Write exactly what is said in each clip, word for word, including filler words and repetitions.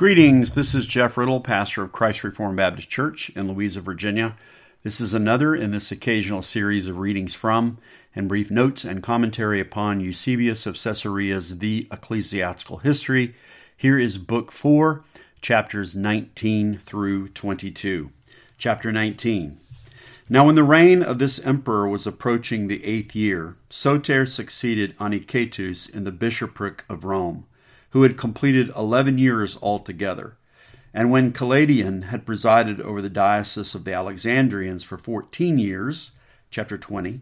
Greetings, this is Jeff Riddle, pastor of Christ Reformed Baptist Church in Louisa, Virginia. This is another in this occasional series of readings from and brief notes and commentary upon Eusebius of Caesarea's The Ecclesiastical History. Here is Book four, chapters nineteen through twenty-two. Chapter nineteen. Now when the reign of this emperor was approaching the eighth year, Soter succeeded Anicetus in the bishopric of Rome, who had completed eleven years altogether. And when Caladian had presided over the diocese of the Alexandrians for fourteen years, chapter twenty,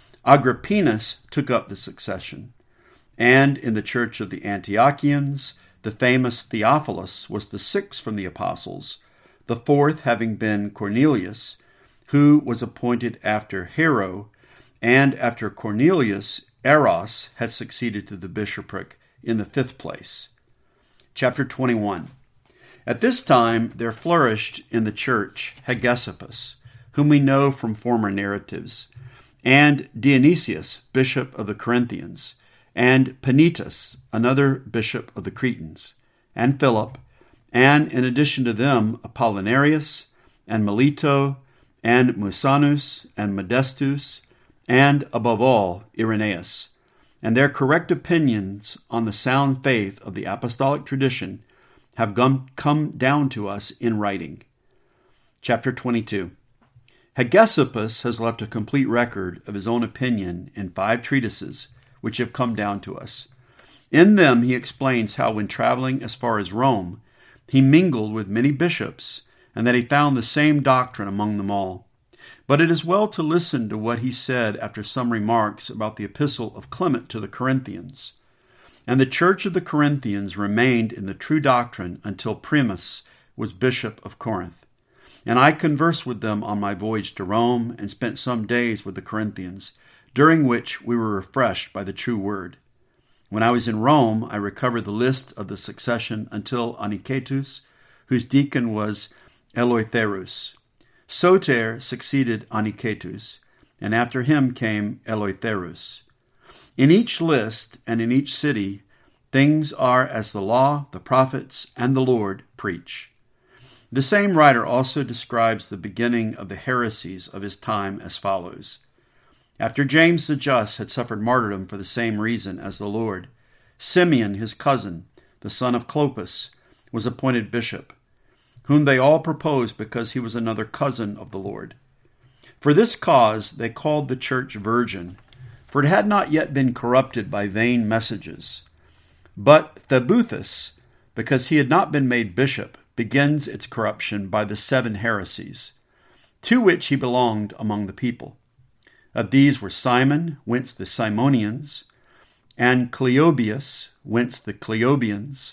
Agrippinus took up the succession. And in the church of the Antiochians, the famous Theophilus was the sixth from the apostles, the fourth having been Cornelius, who was appointed after Hero, and after Cornelius, Eros had succeeded to the bishopric in the fifth place. Chapter twenty-one. At this time there flourished in the church Hegesippus, whom we know from former narratives, and Dionysius, bishop of the Corinthians, and Panitus, another bishop of the Cretans, and Philip, and in addition to them Apollinarius, and Melito, and Musanus, and Modestus, and above all Irenaeus. And their correct opinions on the sound faith of the apostolic tradition have come down to us in writing. Chapter twenty-two. Hegesippus has left a complete record of his own opinion in five treatises, which have come down to us. In them he explains how when traveling as far as Rome, he mingled with many bishops, and that he found the same doctrine among them all. But it is well to listen to what he said after some remarks about the epistle of Clement to the Corinthians. And the church of the Corinthians remained in the true doctrine until Primus was bishop of Corinth. And I conversed with them on my voyage to Rome, and spent some days with the Corinthians, during which we were refreshed by the true word. When I was in Rome, I recovered the list of the succession until Anicetus, whose deacon was Eleutherus. Soter succeeded Anicetus, and after him came Eleutherus. In each list and in each city, things are as the law, the prophets, and the Lord preach. The same writer also describes the beginning of the heresies of his time as follows. After James the Just had suffered martyrdom for the same reason as the Lord, Simeon, his cousin, the son of Clopas, was appointed bishop, whom they all proposed because he was another cousin of the Lord. For this cause they called the church virgin, for it had not yet been corrupted by vain messages. But Thebuthus, because he had not been made bishop, begins its corruption by the seven heresies, to which he belonged among the people. Of these were Simon, whence the Simonians, and Cleobius, whence the Cleobians,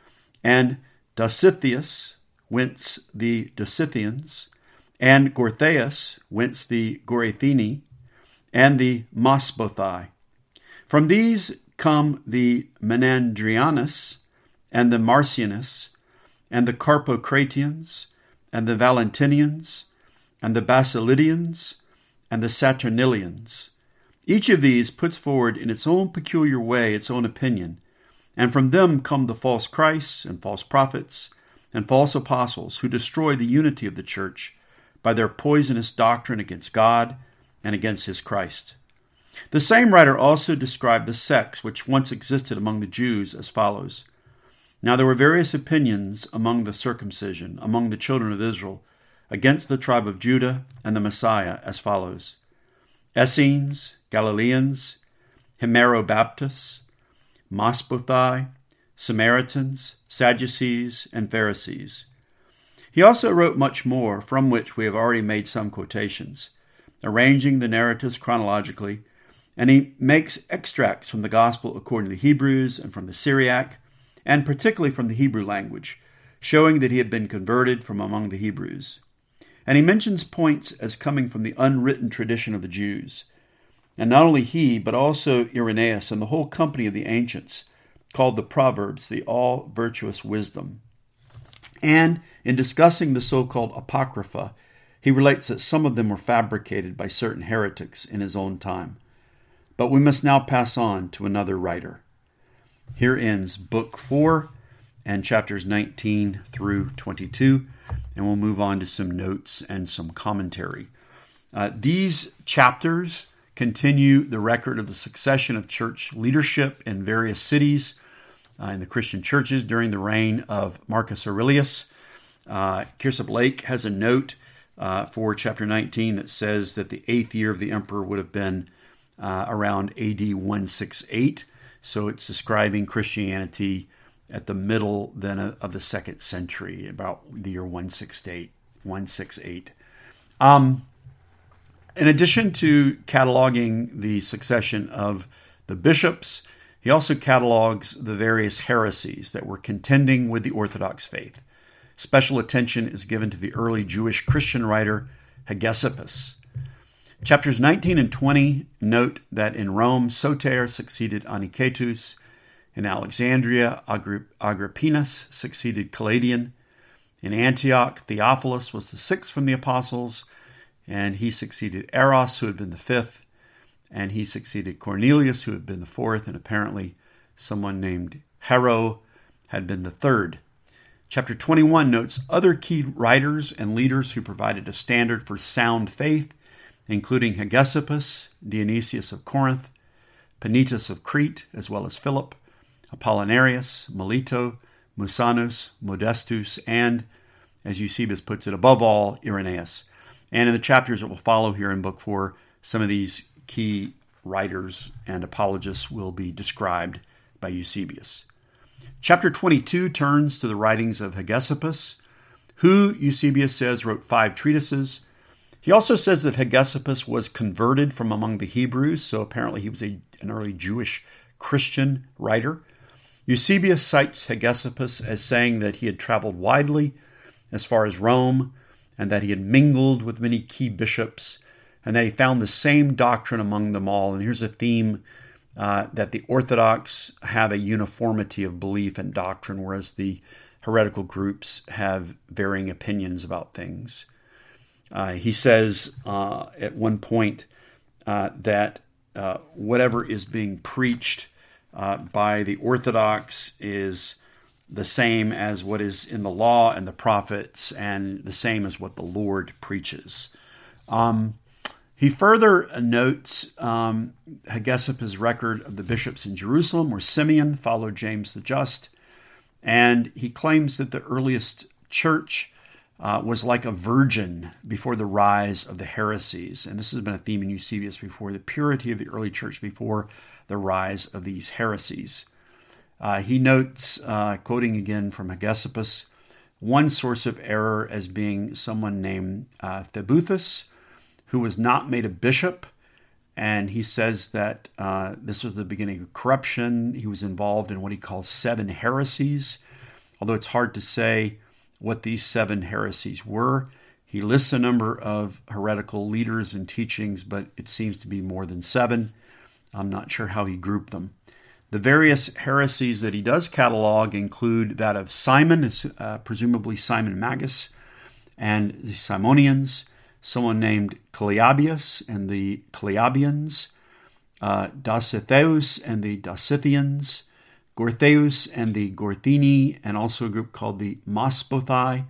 and Dositheus, whence the Dosithians, and Gortheus, whence the Gorathini, and the Mosbothai. From these come the Menandrianus, and the Marcianus, and the Carpocratians, and the Valentinians, and the Basilidians, and the Saturnilians. Each of these puts forward in its own peculiar way its own opinion, and from them come the false Christs and false prophets, and false apostles who destroy the unity of the church by their poisonous doctrine against God and against his Christ. The same writer also described the sects which once existed among the Jews as follows. Now there were various opinions among the circumcision, among the children of Israel, against the tribe of Judah and the Messiah as follows. Essenes, Galileans, Hemerobaptists, Mosbothai, Samaritans, Sadducees, and Pharisees. He also wrote much more, from which we have already made some quotations, arranging the narratives chronologically, and he makes extracts from the Gospel according to the Hebrews and from the Syriac, and particularly from the Hebrew language, showing that he had been converted from among the Hebrews. And he mentions points as coming from the unwritten tradition of the Jews. And not only he, but also Irenaeus and the whole company of the ancients, called the Proverbs the all-virtuous wisdom. And in discussing the so-called Apocrypha, he relates that some of them were fabricated by certain heretics in his own time. But we must now pass on to another writer. Here ends Book four and chapters nineteen through twenty-two, and we'll move on to some notes and some commentary. Uh, these chapters continue the record of the succession of church leadership in various cities uh, in the Christian churches during the reign of Marcus Aurelius. Uh, Kiersip Lake has a note uh, for chapter nineteen that says that the eighth year of the emperor would have been uh, around A D one sixty-eight. So it's describing Christianity at the middle then of the second century, about the year one sixty-eight. one sixty-eight. Um, in addition to cataloging the succession of the bishops, he also catalogs the various heresies that were contending with the Orthodox faith. Special attention is given to the early Jewish Christian writer Hegesippus. Chapters nineteen and twenty note that in Rome, Soter succeeded Anicetus. In Alexandria, Agri- Agrippinus succeeded Caladian. In Antioch, Theophilus was the sixth from the apostles, and he succeeded Eros, who had been the fifth, and he succeeded Cornelius, who had been the fourth, and apparently someone named Hero had been the third. Chapter twenty-one notes other key writers and leaders who provided a standard for sound faith, including Hegesippus, Dionysius of Corinth, Panitas of Crete, as well as Philip, Apollinarius, Melito, Musanus, Modestus, and, as Eusebius puts it, above all, Irenaeus. And in the chapters that will follow here in Book four, some of these key writers and apologists will be described by Eusebius. Chapter twenty-two turns to the writings of Hegesippus, who, Eusebius says, wrote five treatises. He also says that Hegesippus was converted from among the Hebrews, so apparently he was a, an early Jewish Christian writer. Eusebius cites Hegesippus as saying that he had traveled widely as far as Rome, and that he had mingled with many key bishops, and that he found the same doctrine among them all. And here's a theme uh, that the Orthodox have a uniformity of belief and doctrine, whereas the heretical groups have varying opinions about things. Uh, he says uh, at one point uh, that uh, whatever is being preached uh, by the Orthodox is the same as what is in the law and the prophets, and the same as what the Lord preaches. Um, he further notes um, Hegesippus' record of the bishops in Jerusalem, where Simeon followed James the Just, and he claims that the earliest church uh, was like a virgin before the rise of the heresies. And this has been a theme in Eusebius before, the purity of the early church before the rise of these heresies. Uh, he notes, uh, quoting again from Hegesippus, one source of error as being someone named uh, Thebuthus, who was not made a bishop. And he says that uh, this was the beginning of corruption. He was involved in what he calls seven heresies, although it's hard to say what these seven heresies were. He lists a number of heretical leaders and teachings, but it seems to be more than seven. I'm not sure how he grouped them. The various heresies that he does catalog include that of Simon, uh, presumably Simon Magus, and the Simonians, someone named Cleobius and the Cleobians, uh, Dositheus and the Dosithians, Gortheus and the Gorthini, and also a group called the Mosbothai,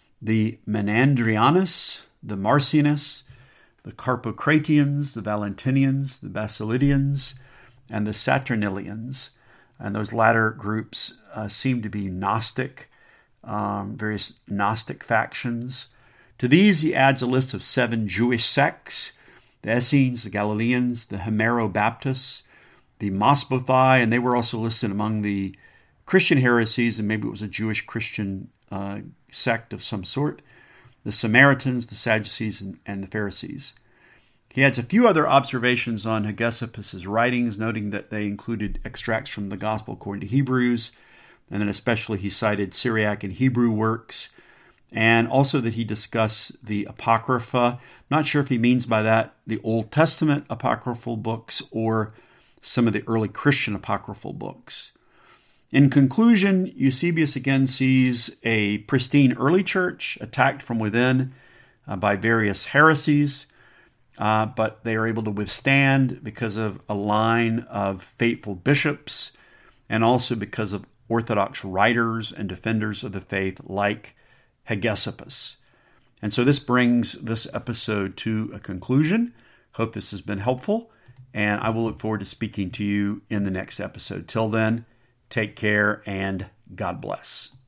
the Menandrianus, the Marcianus, the Carpocratians, the Valentinians, the Basilidians, and the Saturnilians. And those latter groups uh, seem to be Gnostic, um, various Gnostic factions. To these, he adds a list of seven Jewish sects: the Essenes, the Galileans, the Homero-Baptists, the Mosbothai, and they were also listed among the Christian heresies, and maybe it was a Jewish Christian uh, sect of some sort, the Samaritans, the Sadducees, and, and the Pharisees. He adds a few other observations on Hegesippus' writings, noting that they included extracts from the Gospel according to Hebrews, and then especially he cited Syriac and Hebrew works, and also that he discussed the Apocrypha. Not sure if he means by that the Old Testament apocryphal books or some of the early Christian apocryphal books. In conclusion, Eusebius again sees a pristine early church attacked from within uh, by various heresies, uh, but they are able to withstand because of a line of faithful bishops and also because of Orthodox writers and defenders of the faith like Hegesippus. And so this brings this episode to a conclusion. Hope this has been helpful, and I will look forward to speaking to you in the next episode. Till then, take care and God bless.